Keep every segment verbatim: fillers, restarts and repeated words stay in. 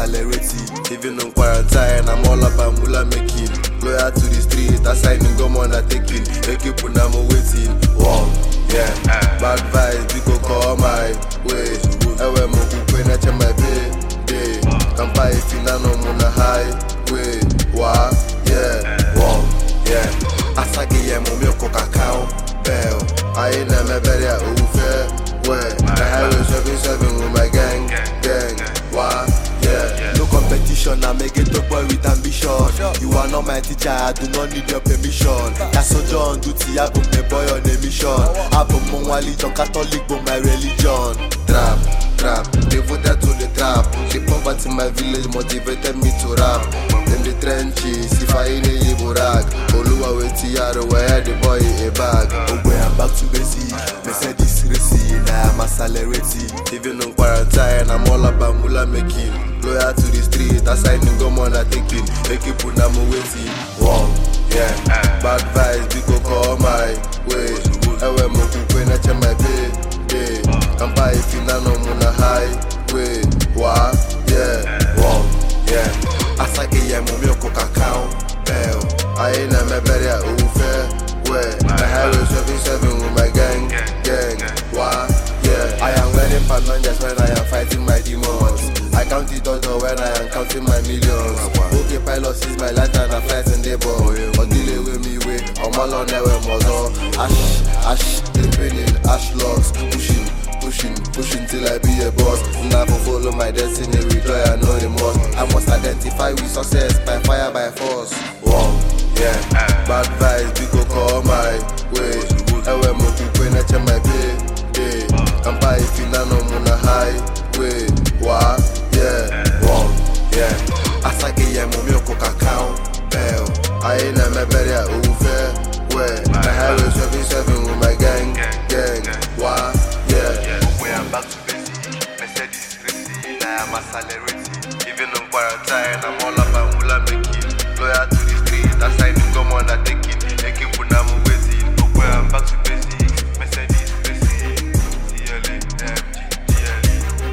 accelerating. Even on quarantine, I'm all about mula making. Loyal to the street, assigning go on taking. They keep on I'm waiting. Wow, yeah. Bad vibes, we go call my way. Ewe mo kupena cha my bay. Day. Kampa ifina no muna highway. Wow, yeah. Wow, yeah. Asagi ye mo miyoko kakao. Bell. I ain't never better over. Where the highway seven seven with my gang, gang. Why? Yeah. No competition, I make it up boy with ambition. You are not my teacher, I do not need your permission. That's so John duty, I put me boy on a mission. I put my religion, Catholic, but my religion. Trap, trap, devoted to the trap. The poverty in my village motivated me to rap. In the trenches, if I ain't a Yiborag, Oluwa with Tiara, where the boy a bag. Oh, where I'm back to basic. Mercedes racing, I am accelerating. Even on quarantine, I'm all about mula making. Loyal to the street, assigning go on taking. They keep on I'm waiting. Wow, yeah. Bad vibes, we go call my way. Ewe mo kupena cha my bay. Day. Kampa ifina no muna highway. Wow, yeah. Wow, yeah. Asake ye mo miyoko kakao. Bell. I ain't never better over. Where the highway seven seven with my gang, gang. Why? Yeah. I am wearing panonjas when I am fighting my demons. I count the dollar when I am counting my millions. Okay, pilot is my life and I'm fighting the ball. Or delay with me way, I'm all on there with muzzle. Ash, ash, dripping in ash logs. Pushing, pushing, pushing till I be a boss. Now for follow my destiny with joy and no remorse. I must identify with success by fire, by force. Wow, yeah. Bad vibes, we go call my way. Ewe mo kupena cha my bay. Day. Kampa ifina no muna highway. Wow, yeah. Wow, yeah. Asake ye mo miyoko kakao. Bell. I ain't never better over. Where the highway seven seven with my gang, gang. Wow, yeah. Where I'm back to basic. Mercedes racing, I am accelerating. Even on quarantine, I'm all about mula making. Loyal to the street, assigning go on taking. They keep on I'm waiting. Where I'm back to basic. Mercedes racing. T L A, M G, G L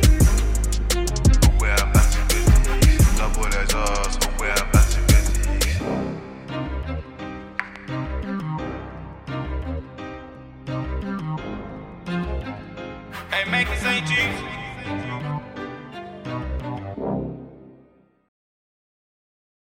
E. Where I'm back to basics. Double as us. Where I'm back to basics. Hey, make it Saint Chiefs.